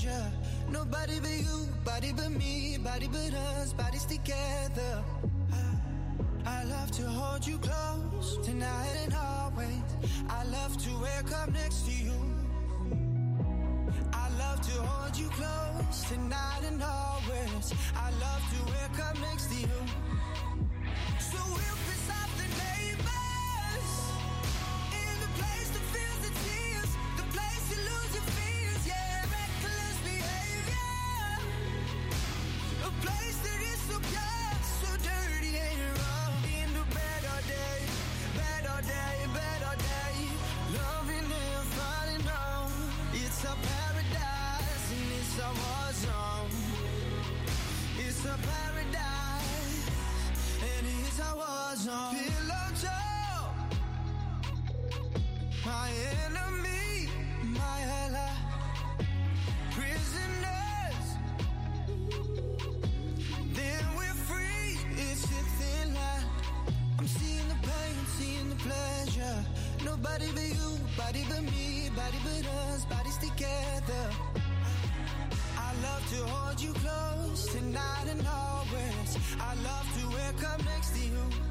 pleasure. Nobody but you, body but me, body but us, bodies together. I love to hold you close, tonight and always. I love to wake up next to you. I love to hold you close, tonight and always. I love to wake up next to you. So we'll piss off the neighbors, in the place that feels the tears, the place you lose your fears, yeah, reckless behavior. A place that is so pure, so dirty and wrong. In the bed all day, bed all day, bed all day, loving and falling on. It's a paradise and it's a war zone. It's a paradise and it's a war zone. Pillow talk, my enemy, my ally. Prisoners, then we're free. It's a thin line. I'm seeing the pain, seeing the pleasure. Nobody but you, body but me, body but us, bodies together. I love to hold you close, tonight and always. I love to wake up next to you.